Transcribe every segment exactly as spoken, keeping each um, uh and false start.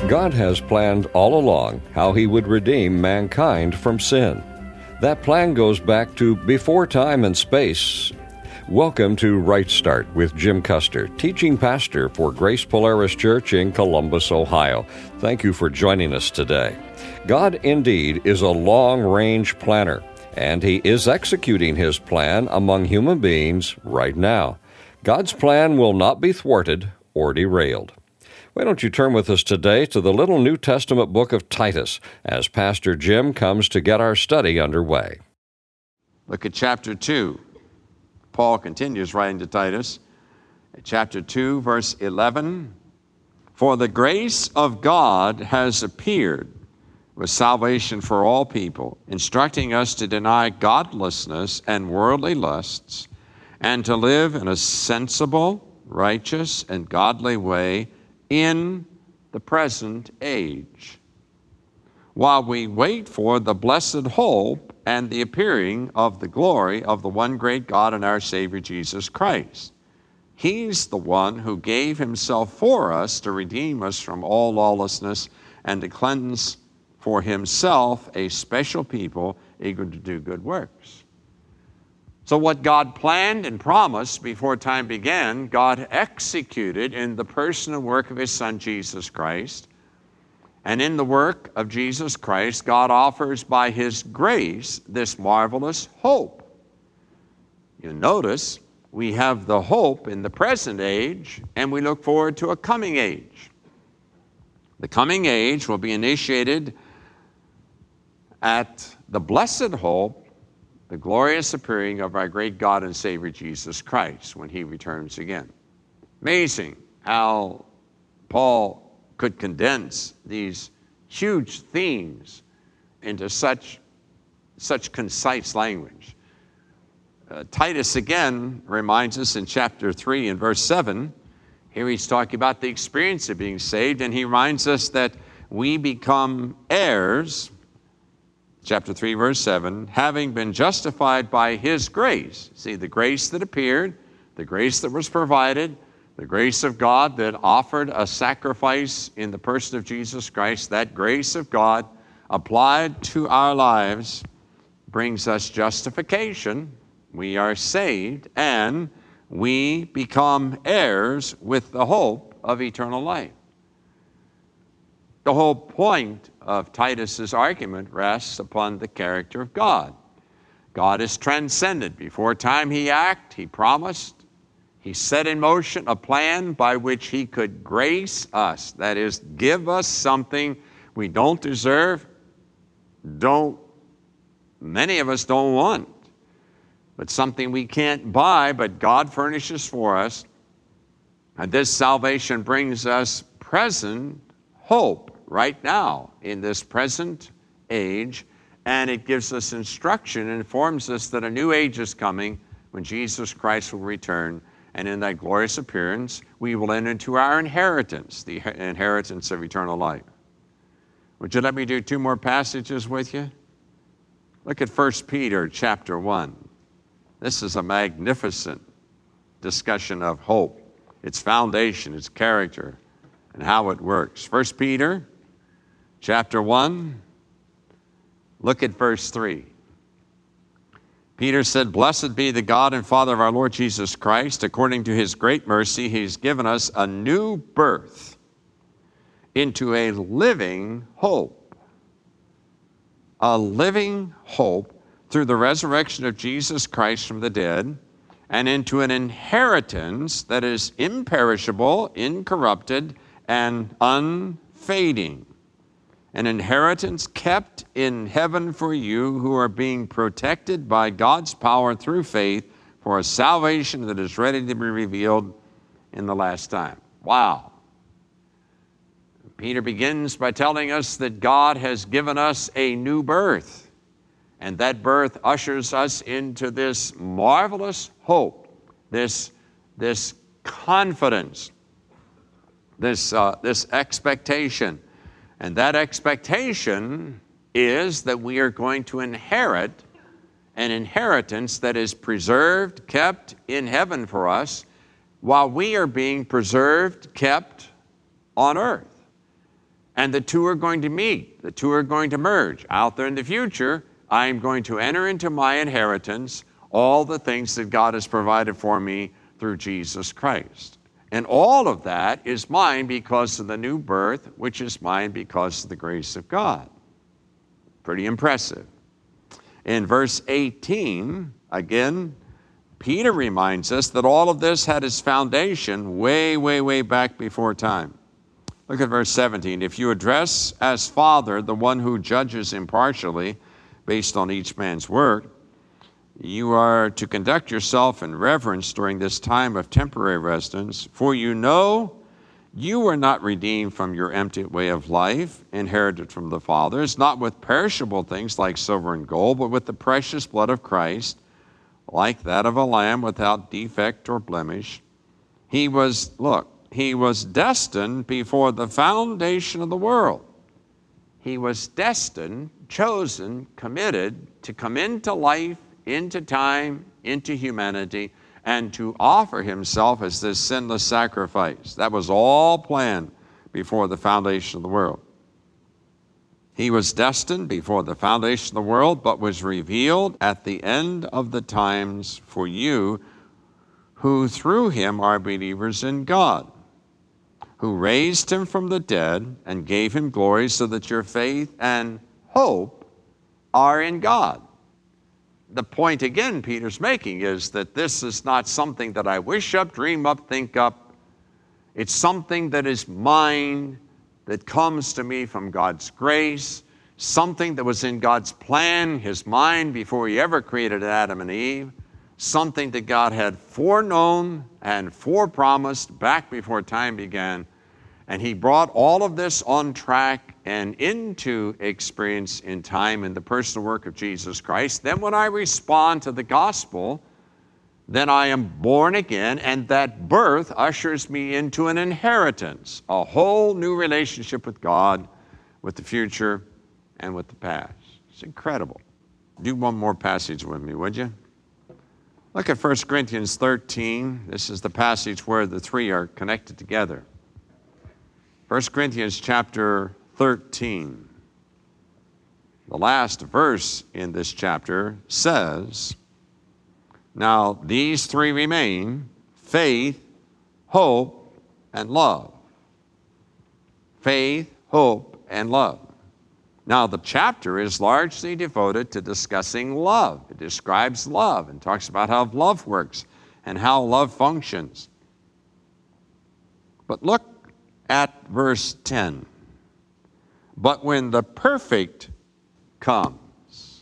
God has planned all along how He would redeem mankind from sin. That plan goes back to before time and space. Welcome to Right Start with Jim Custer, teaching pastor for Grace Polaris Church in Columbus, Ohio. Thank you for joining us today. God indeed is a long-range planner, and He is executing His plan among human beings right now. God's plan will not be thwarted or derailed. Why don't you turn with us today to the little New Testament book of Titus as Pastor Jim comes to get our study underway. Look at chapter two. Paul continues writing to Titus. Chapter two, verse eleven. For the grace of God has appeared with salvation for all people, instructing us to deny godlessness and worldly lusts, and to live in a sensible, righteous, and godly way in the present age, while we wait for the blessed hope and the appearing of the glory of the one great God and our Savior Jesus Christ. He's the one who gave Himself for us to redeem us from all lawlessness and to cleanse for Himself a special people eager to do good works. So what God planned and promised before time began, God executed in the person and work of His Son, Jesus Christ. And in the work of Jesus Christ, God offers by His grace this marvelous hope. You notice we have the hope in the present age, and we look forward to a coming age. The coming age will be initiated at the blessed hope, the glorious appearing of our great God and Savior Jesus Christ when He returns again. Amazing how Paul could condense these huge themes into such, such concise language. Uh, Titus again reminds us in chapter three and verse seven, here he's talking about the experience of being saved, and he reminds us that we become heirs, chapter three, verse seven, having been justified by His grace. See, the grace that appeared, the grace that was provided, the grace of God that offered a sacrifice in the person of Jesus Christ, that grace of God applied to our lives brings us justification. We are saved, and we become heirs with the hope of eternal life. The whole point of Titus's argument rests upon the character of God. God is transcendent. Before time He acted, He promised. He set in motion a plan by which He could grace us, that is, give us something we don't deserve, don't, many of us don't want, but something we can't buy, but God furnishes for us. And this salvation brings us present hope right now in this present age, and it gives us instruction and informs us that a new age is coming when Jesus Christ will return, and in that glorious appearance we will enter into our inheritance, the inheritance of eternal life. Would you let me do two more passages with you? Look at First Peter chapter one. This is a magnificent discussion of hope, its foundation, its character, and how it works. First Peter chapter one, look at verse three. Peter said, "Blessed be the God and Father of our Lord Jesus Christ. According to His great mercy, He's given us a new birth into a living hope." A living hope through the resurrection of Jesus Christ from the dead, and into an inheritance that is imperishable, incorrupted, and unfading. An inheritance kept in heaven for you who are being protected by God's power through faith for a salvation that is ready to be revealed in the last time. Wow. Peter begins by telling us that God has given us a new birth, and that birth ushers us into this marvelous hope, this, this confidence, this, uh, this expectation. And that expectation is that we are going to inherit an inheritance that is preserved, kept in heaven for us, while we are being preserved, kept on earth. And the two are going to meet. The two are going to merge. Out there in the future, I am going to enter into my inheritance all the things that God has provided for me through Jesus Christ. And all of that is mine because of the new birth, which is mine because of the grace of God. Pretty impressive. In verse eighteen, again, Peter reminds us that all of this had its foundation way, way, way back before time. Look at verse seventeen. If you address as Father the one who judges impartially based on each man's work, you are to conduct yourself in reverence during this time of temporary residence, for you know you were not redeemed from your empty way of life, inherited from the fathers, not with perishable things like silver and gold, but with the precious blood of Christ, like that of a lamb without defect or blemish. He was, look, he was destined before the foundation of the world. He was destined, chosen, committed to come into life, into time, into humanity, and to offer himself as this sinless sacrifice. That was all planned before the foundation of the world. He was destined before the foundation of the world, but was revealed at the end of the times for you, who through him are believers in God, who raised him from the dead and gave him glory, so that your faith and hope are in God. The point again Peter's making is that this is not something that I wish up, dream up, think up. It's something that is mine, that comes to me from God's grace, something that was in God's plan, his mind, before he ever created Adam and Eve, something that God had foreknown and forepromised back before time began. And he brought all of this on track and into experience in time in the personal work of Jesus Christ. Then when I respond to the gospel, then I am born again, and that birth ushers me into an inheritance, a whole new relationship with God, with the future, and with the past. It's incredible. Do one more passage with me, would you? Look at First Corinthians thirteen. This is the passage where the three are connected together. First Corinthians chapter thirteen. The last verse in this chapter says, now these three remain: faith, hope, and love. Faith, hope, and love. Now the chapter is largely devoted to discussing love. It describes love and talks about how love works and how love functions. But look at verse ten. But when the perfect comes.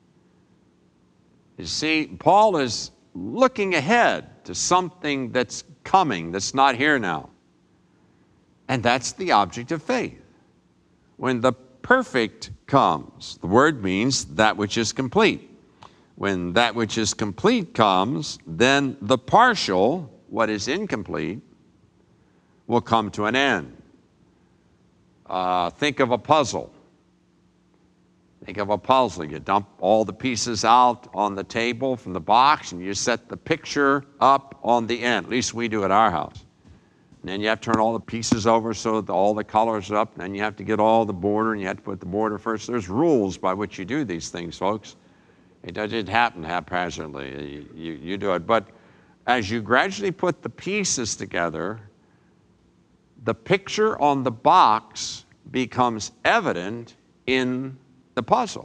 You see, Paul is looking ahead to something that's coming, that's not here now. And that's the object of faith. When the perfect comes, the word means that which is complete. When that which is complete comes, then the partial, what is incomplete, will come to an end. Uh, think of a puzzle. Think of a puzzle. You dump all the pieces out on the table from the box, and you set the picture up on the end. At least we do at our house. And then you have to turn all the pieces over so that all the colors are up, and then you have to get all the border, and you have to put the border first. There's rules by which you do these things, folks. It doesn't happen haphazardly. You, you, you do it. But as you gradually put the pieces together, the picture on the box becomes evident in the puzzle.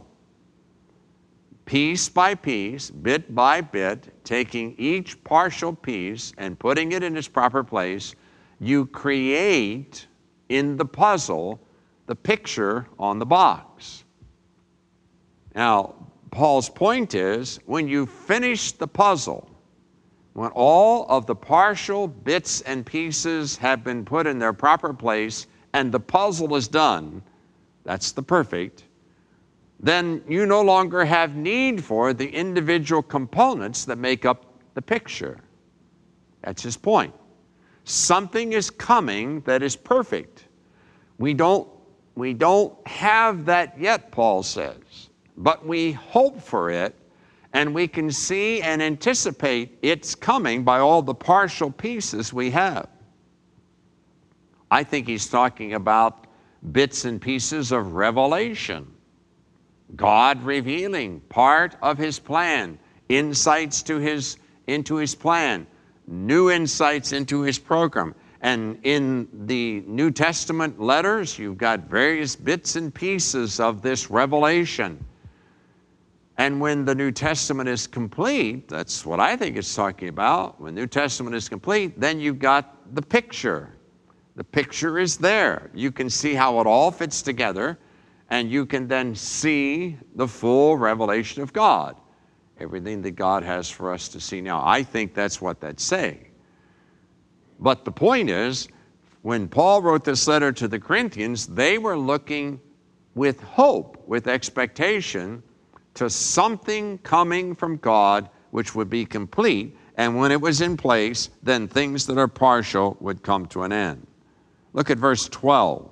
Piece by piece, bit by bit, taking each partial piece and putting it in its proper place, you create in the puzzle the picture on the box. Now, Paul's point is, when you finish the puzzle, when all of the partial bits and pieces have been put in their proper place and the puzzle is done, that's the perfect, then you no longer have need for the individual components that make up the picture. That's his point. Something is coming that is perfect. We don't, we don't have that yet, Paul says, but we hope for it, and we can see and anticipate its coming by all the partial pieces we have. I think he's talking about bits and pieces of revelation. God revealing part of his plan, insights to his, into his plan, new insights into his program. And in the New Testament letters, you've got various bits and pieces of this revelation. And when the New Testament is complete, that's what I think it's talking about. When the New Testament is complete, then you've got the picture. The picture is there. You can see how it all fits together, and you can then see the full revelation of God, everything that God has for us to see now. I think that's what that's saying. But the point is, when Paul wrote this letter to the Corinthians, they were looking with hope, with expectation, to something coming from God which would be complete, and when it was in place, then things that are partial would come to an end. Look at verse twelve.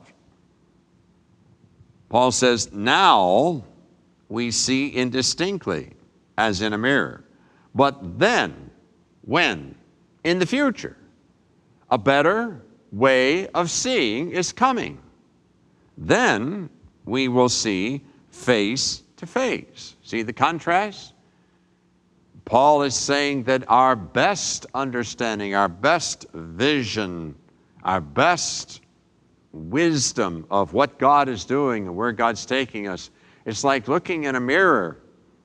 Paul says, now we see indistinctly, as in a mirror, but then, when? In the future, a better way of seeing is coming. Then we will see face to face. See the contrast? Paul is saying that our best understanding, our best vision, our best wisdom of what God is doing and where God's taking us, it's like looking in a mirror.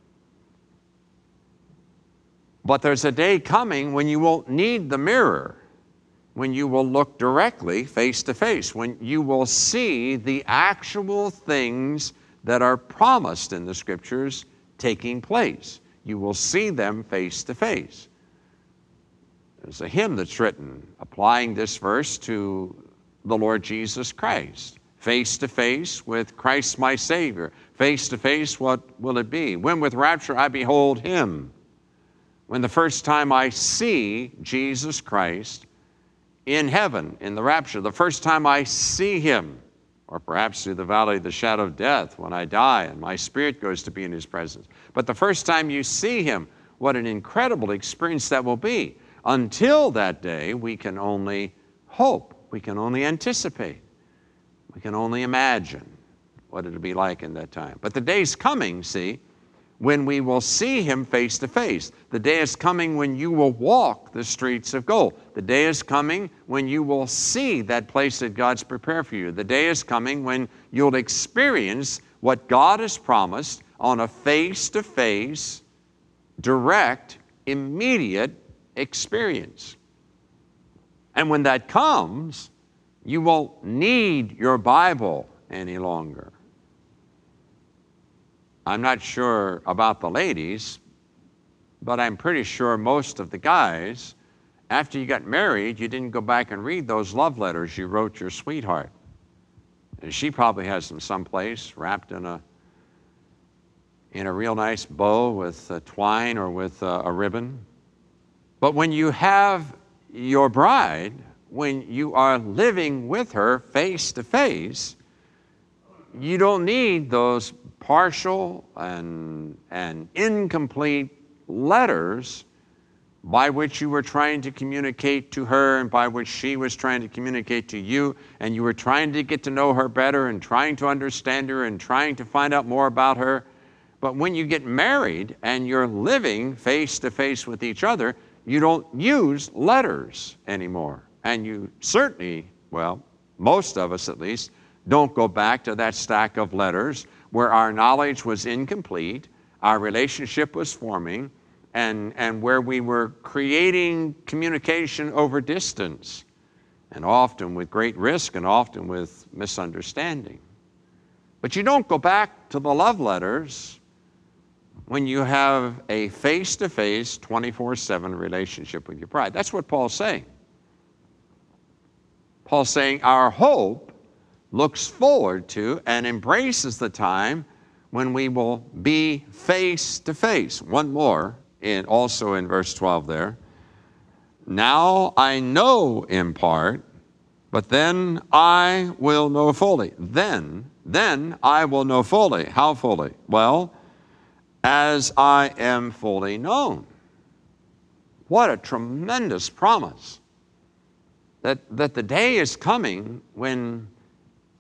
But there's a day coming when you won't need the mirror, when you will look directly face to face, when you will see the actual things that are promised in the Scriptures taking place. You will see them face to face. There's a hymn that's written applying this verse to the Lord Jesus Christ. Face to face with Christ my Savior. Face to face, what will it be? When with rapture I behold Him. When the first time I see Jesus Christ in heaven, in the rapture, the first time I see Him, or perhaps through the valley of the shadow of death when I die and my spirit goes to be in His presence. But the first time you see Him, what an incredible experience that will be. Until that day, we can only hope. We can only anticipate. We can only imagine what it'll be like in that time. But the day's coming, see, when we will see Him face to face. The day is coming when you will walk the streets of gold. The day is coming when you will see that place that God's prepared for you. The day is coming when you'll experience what God has promised on a face-to-face, direct, immediate experience. And when that comes, you won't need your Bible any longer. I'm not sure about the ladies, but I'm pretty sure most of the guys, after you got married, you didn't go back and read those love letters you wrote your sweetheart. And she probably has them someplace wrapped in a in a real nice bow with a twine or with a, a ribbon. But when you have your bride, when you are living with her face to face, you don't need those partial and, and incomplete letters by which you were trying to communicate to her and by which she was trying to communicate to you, and you were trying to get to know her better and trying to understand her and trying to find out more about her. But when you get married and you're living face to face with each other, you don't use letters anymore. And you certainly, well, most of us at least, don't go back to that stack of letters where our knowledge was incomplete, our relationship was forming, and, and where we were creating communication over distance, and often with great risk and often with misunderstanding. But you don't go back to the love letters when you have a face-to-face, twenty-four seven relationship with your bride. That's what Paul's saying. Paul's saying our hope looks forward to and embraces the time when we will be face to face. One more, in, also in verse twelve there. Now I know in part, but then I will know fully. Then, then I will know fully. How fully? Well, as I am fully known. What a tremendous promise. That, that the day is coming when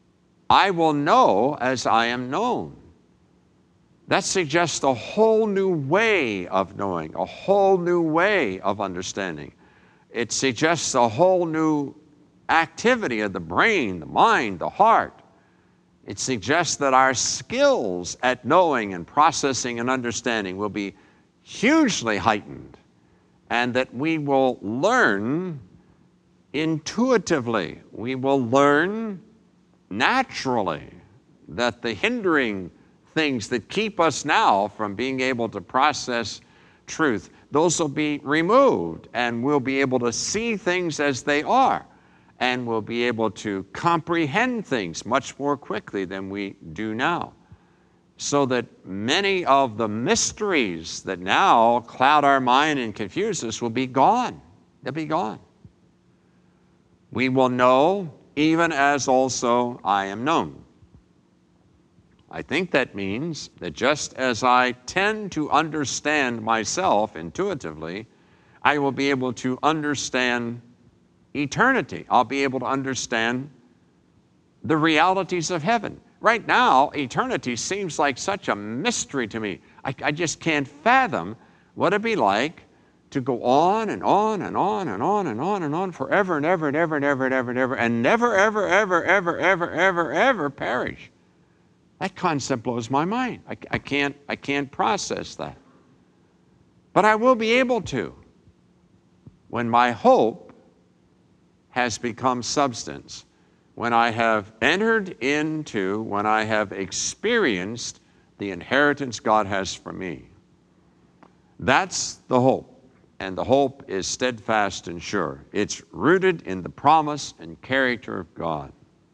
I will know as I am known. That suggests a whole new way of knowing, a whole new way of understanding. It suggests a whole new activity of the brain, the mind, the heart. It suggests that our skills at knowing and processing and understanding will be hugely heightened, and that we will learn intuitively. We will learn naturally that the hindering things that keep us now from being able to process truth, those will be removed, and we'll be able to see things as they are, and we'll be able to comprehend things much more quickly than we do now. So that many of the mysteries that now cloud our mind and confuse us will be gone. They'll be gone. We will know even as also I am known. I think that means that just as I tend to understand myself intuitively, I will be able to understand eternity. I'll be able to understand the realities of heaven. Right now, eternity seems like such a mystery to me. I, I just can't fathom what it'd be like to go on and on and on and on and on and on forever and ever and ever and ever and ever and ever and never, ever, ever, ever, ever, ever, ever perish. That concept blows my mind. I, I can't, I can't process that. But I will be able to when my hope has become substance, when I have entered into, when I have experienced the inheritance God has for me. That's the hope, and the hope is steadfast and sure. It's rooted in the promise and character of God.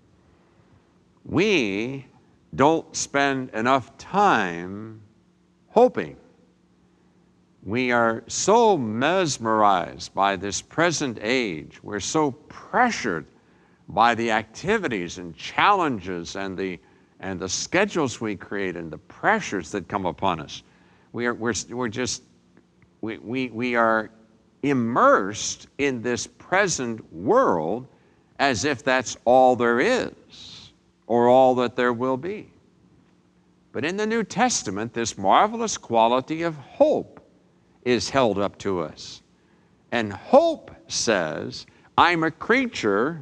We don't spend enough time hoping. We are so mesmerized by this present age. We're so pressured by the activities and challenges and the, and the schedules we create and the pressures that come upon us. We are, we're, we're just, we, we, we are immersed in this present world as if that's all there is or all that there will be. But in the New Testament, this marvelous quality of hope is held up to us. And hope says, I'm a creature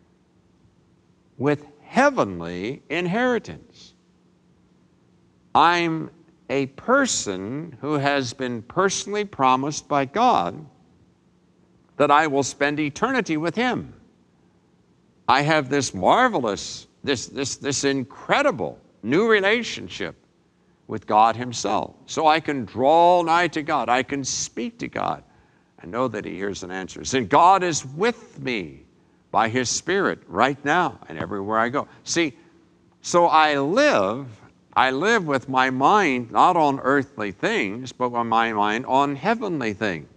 with heavenly inheritance. I'm a person who has been personally promised by God that I will spend eternity with Him. I have this marvelous, this, this, this incredible new relationship with God Himself. So I can draw nigh to God. I can speak to God and know that He hears and answers. And God is with me by His Spirit right now and everywhere I go. See, so I live, I live with my mind not on earthly things, but with my mind on heavenly things.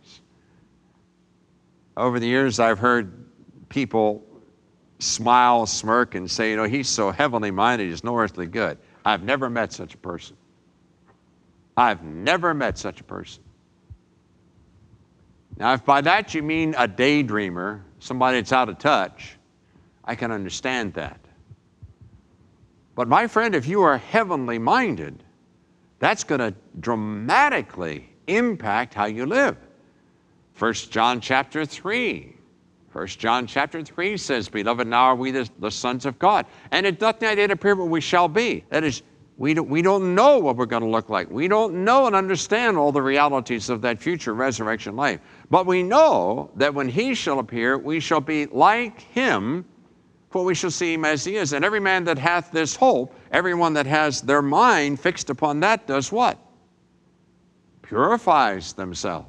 Over the years, I've heard people smile, smirk, and say, you know, he's so heavenly minded, he's no earthly good. I've never met such a person. I've never met such a person. Now, if by that you mean a daydreamer, somebody that's out of touch, I can understand that. But my friend, if you are heavenly minded, that's going to dramatically impact how you live. First John chapter three. First John chapter three says, Beloved, now are we the, the sons of God. And it doth not yet appear what we shall be. That is, we don't, we don't know what we're going to look like. We don't know and understand all the realities of that future resurrection life. But we know that when He shall appear, we shall be like Him, for we shall see Him as He is. And every man that hath this hope, everyone that has their mind fixed upon that, does what? Purifies themselves.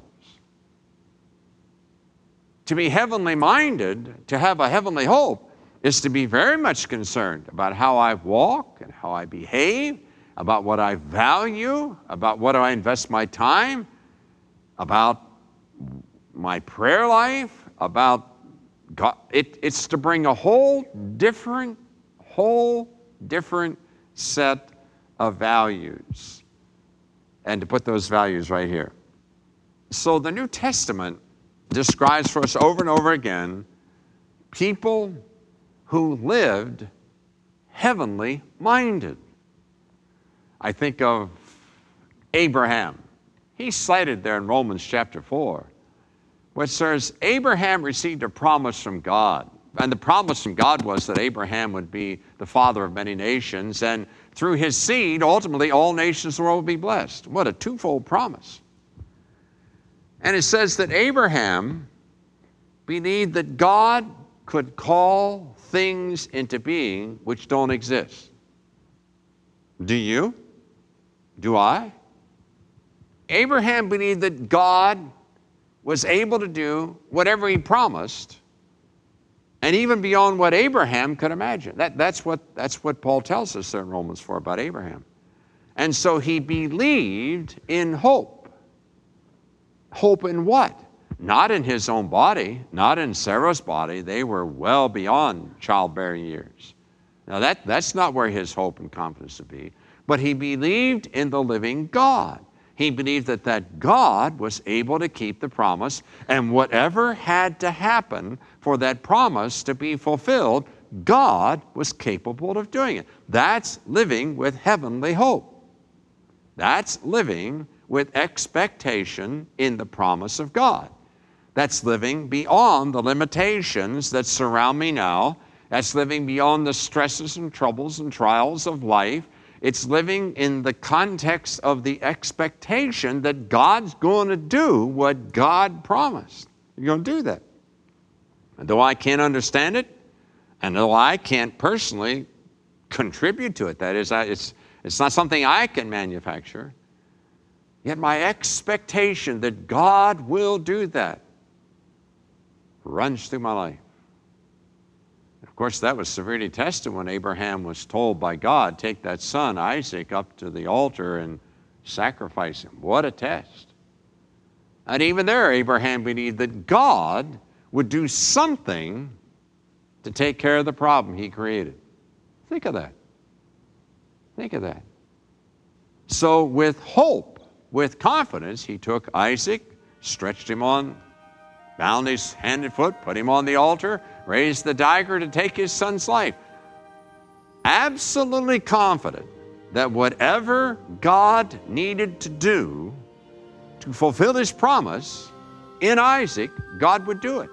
To be heavenly minded, to have a heavenly hope, is to be very much concerned about how I walk and how I behave, about what I value, about what I invest my time, about my prayer life, about God. It, it's to bring a whole different, whole different set of values and to put those values right here. So the New Testament describes for us over and over again people who lived heavenly minded. I think of Abraham. He's cited there in Romans chapter four, where it says, Abraham received a promise from God. And the promise from God was that Abraham would be the father of many nations, and through his seed, ultimately, all nations of the world would be blessed. What a twofold promise. And it says that Abraham believed that God could call things into being which don't exist. Do you? Do I? Abraham believed that God was able to do whatever he promised, and even beyond what Abraham could imagine. That, that's, what, that's what Paul tells us there in Romans four about Abraham. And so he believed in hope. Hope in what? Not in his own body, not in Sarah's body. They were well beyond childbearing years. Now that, that's not where his hope and confidence would be. But he believed in the living God. He believed that that God was able to keep the promise, and whatever had to happen for that promise to be fulfilled, God was capable of doing it. That's living with heavenly hope. That's living with expectation in the promise of God. That's living beyond the limitations that surround me now. That's living beyond the stresses and troubles and trials of life. It's living in the context of the expectation that God's going to do what God promised. You're going to do that. And though I can't understand it, and though I can't personally contribute to it, that is, I, it's, it's not something I can manufacture, yet my expectation that God will do that runs through my life. Of course, that was severely tested when Abraham was told by God, take that son, Isaac, up to the altar and sacrifice him. What a test. And even there, Abraham believed that God would do something to take care of the problem he created. Think of that. Think of that. So with hope, with confidence, he took Isaac, stretched him on, bound his hand and foot, put him on the altar, raised the dagger to take his son's life. Absolutely confident that whatever God needed to do to fulfill his promise in Isaac, God would do it.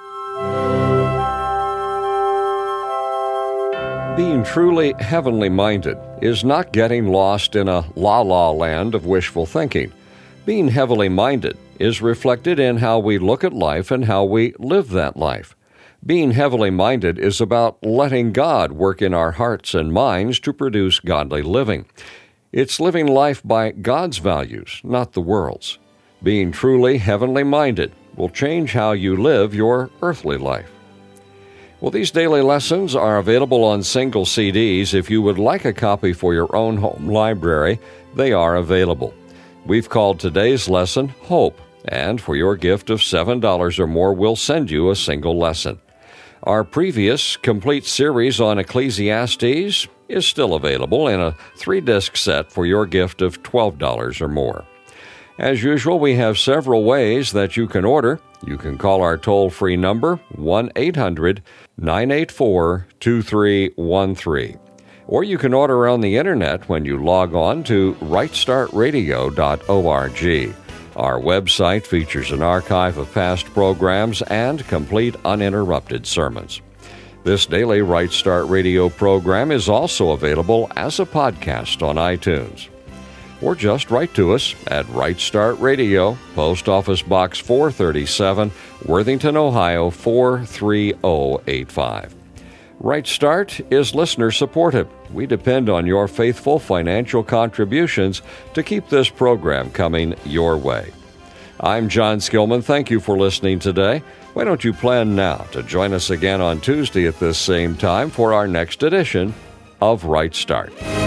Being truly heavenly minded is not getting lost in a la-la land of wishful thinking. Being heavenly minded is reflected in how we look at life and how we live that life. Being heavenly minded is about letting God work in our hearts and minds to produce godly living. It's living life by God's values, not the world's. Being truly heavenly minded will change how you live your earthly life. Well, these daily lessons are available on single C Ds. If you would like a copy for your own home library, they are available. We've called today's lesson Hope, and for your gift of seven dollars or more, we'll send you a single lesson. Our previous complete series on Ecclesiastes is still available in a three-disc set for your gift of twelve dollars or more. As usual, we have several ways that you can order. You can call our toll-free number, one eight hundred nine eight four two three one three. Or you can order on the Internet when you log on to right start radio dot org. Our website features an archive of past programs and complete uninterrupted sermons. This daily Right Start Radio program is also available as a podcast on iTunes. Or just write to us at Right Start Radio, Post Office Box four thirty-seven, Worthington, Ohio four three zero eight five. Right Start is listener-supported. We depend on your faithful financial contributions to keep this program coming your way. I'm John Skillman. Thank you for listening today. Why don't you plan now to join us again on Tuesday at this same time for our next edition of Right Start.